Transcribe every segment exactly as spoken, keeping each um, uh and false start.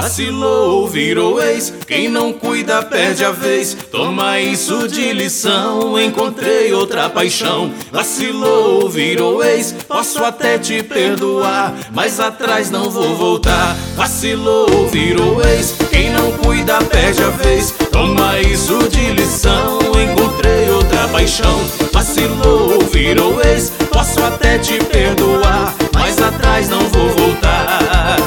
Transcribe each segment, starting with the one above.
Vacilou, virou ex, quem não cuida perde a vez. Toma isso de lição, encontrei outra paixão. Vacilou, virou ex, posso até te perdoar, mas atrás não vou voltar. Vacilou, virou ex, quem não cuida perde a vez. Toma isso de lição, encontrei outra paixão. Vacilou, virou ex, posso até te perdoar, mas atrás não vou voltar.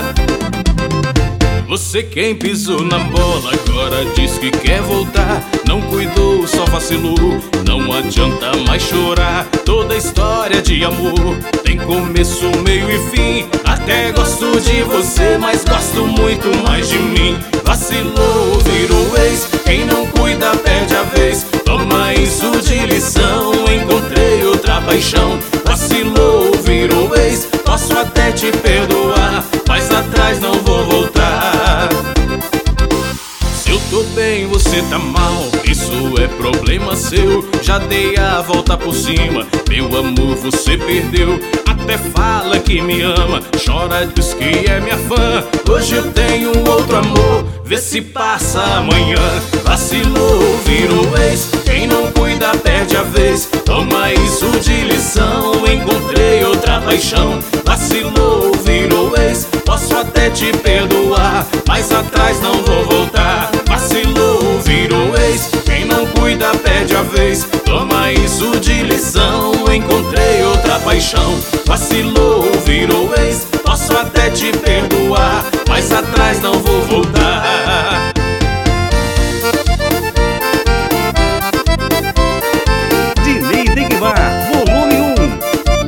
Você quem pisou na bola agora diz que quer voltar. Não cuidou, só vacilou, não adianta mais chorar. Toda história de amor tem começo, meio e fim. Até gosto de você, mas gosto muito mais de mim. Vacilou, virou ex, quem não cuida perde a vez. Toma isso de lição, encontrei outra paixão. Vacilou, virou ex, posso até te perdoar, mas atrás não vou voltar. Se eu tô bem, você tá mal, isso é problema seu. Já dei a volta por cima, meu amor, você perdeu. Até fala que me ama, chora, diz que é minha fã. Hoje eu tenho outro amor, vê se passa amanhã. Vacilou, virou ex, quem não cuida perde a vez. Toma isso de lição, encontrei outra paixão. Vacilou, virou ex, posso até te perdoar, mas atrás não vou voltar. Vacilou, virou ex, quem não cuida perde a vez. Toma isso de lição, encontrei outra paixão. Vacilou, virou ex, posso até te perdoar, mas atrás não vou voltar. Dinei Degmar, volume um.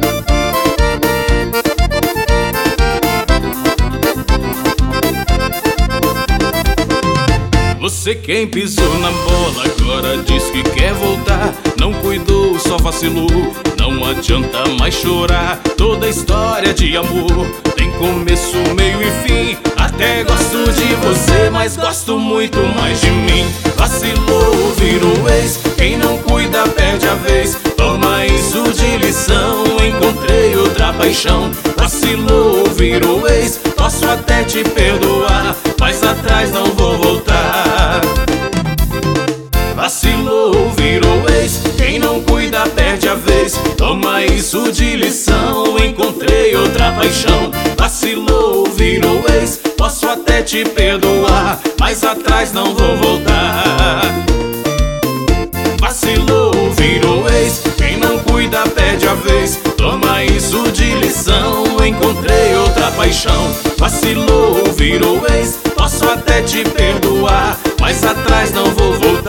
Você quem pisou na bola agora diz que quer voltar. Não cuidou, só vacilou, não adianta mais chorar. Toda história de amor tem começo, meio e fim. Até gosto de você, mas gosto muito mais de mim. Vacilou, virou ex, quem não cuida perde a vez. Toma isso de lição, encontrei outra paixão. Vacilou, virou ex, posso até te perdoar, mas atrás não vou voltar. Vacilou, virou ex, quem não cuida perde a vez. Toma isso de lição, encontrei outra paixão. Vacilou, virou ex, posso até te perdoar, mas atrás não vou voltar. Vacilou, virou ex, quem não cuida perde a vez. Toma isso de lição, encontrei outra paixão. Vacilou, virou ex, posso até te perdoar, mas atrás não vou voltar.